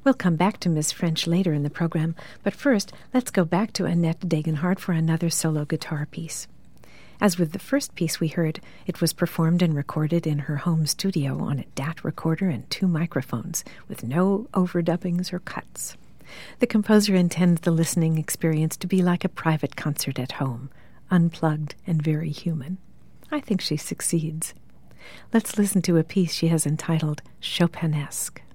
We'll come back to Miss French later in the program, but first, let's go back to Annette Degenhardt for another solo guitar piece. As with the first piece we heard, it was performed and recorded in her home studio on a DAT recorder and 2 microphones, with no overdubbings or cuts. The composer intends the listening experience to be like a private concert at home, unplugged and very human. I think she succeeds. Let's listen to a piece she has entitled Chopinesque.